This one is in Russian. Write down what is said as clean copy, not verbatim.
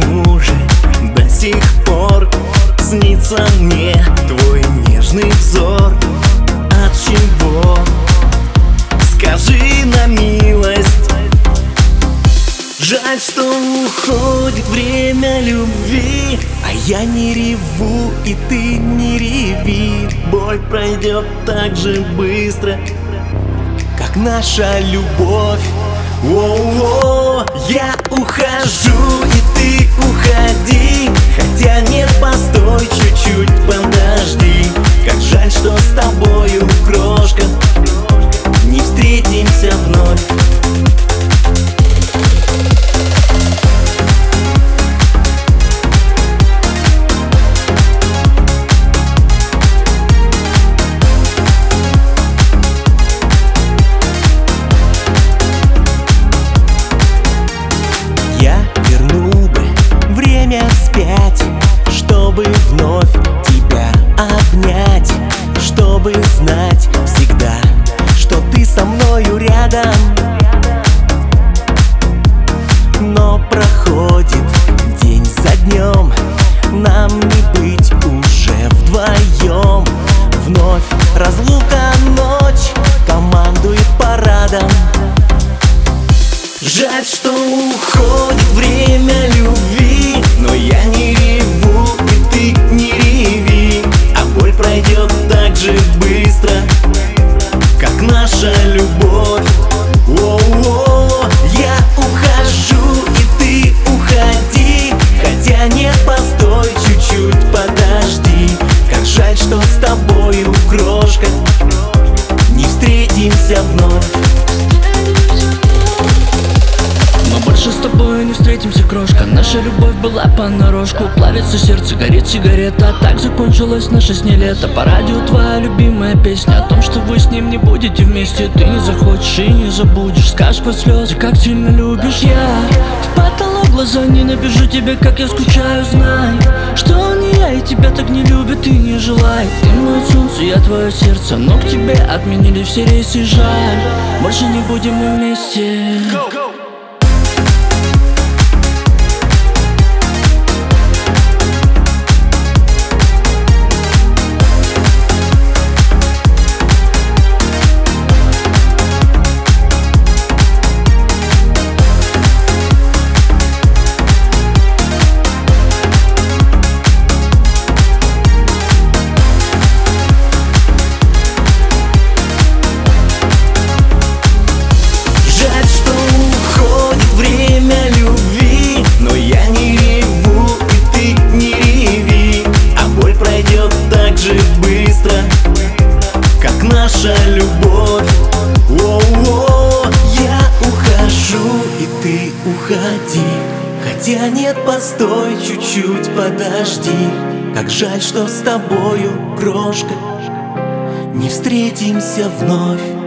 почему же до сих пор снится мне твой нежный взор? От чего? Скажи на милость. Жаль, что уходит время любви, а я не реву, и ты не реви. Боль пройдет так же быстро, как наша любовь. О-о-о, я ухожу, и ты уходи. Хотя нет, постой, чуть-чуть подожди. Как жаль, что с тобою, крошка, не встретимся вновь. Вспять, чтобы вновь тебя обнять, чтобы знать всегда, что ты со мною рядом. Но проходит день за днем, нам не быть уже вдвоем. Вновь разлука, ночь командует парадом. Жаль, что уходит время любви, но я не реву, и ты не реви. А боль пройдет так же быстро, как наша любовь. О-о-о, я ухожу, и ты уходи. Хотя нет, постой, чуть-чуть подожди. Как жаль, что с тобою, крошка, не встретимся вновь. Больше с тобой не встретимся, крошка. Наша любовь была понарошку. Плавится сердце, горит сигарета. Так закончилось наше с ней лето. По радио твоя любимая песня о том, что вы с ним не будете вместе. Ты не захочешь и не забудешь. Скажешь под слезы, как сильно любишь. Я в потолок глаза ненавижу тебя, как я скучаю. Знай, что он не я, и тебя так не любит и не желает. Ты мое солнце, я твое сердце, но к тебе отменили все рейсы. Жаль, больше не будем мы вместе. Быстро, как наша любовь. О-о-о, я ухожу, и ты уходи. Хотя нет, постой, чуть-чуть подожди. Как жаль, что с тобою, крошка, не встретимся вновь.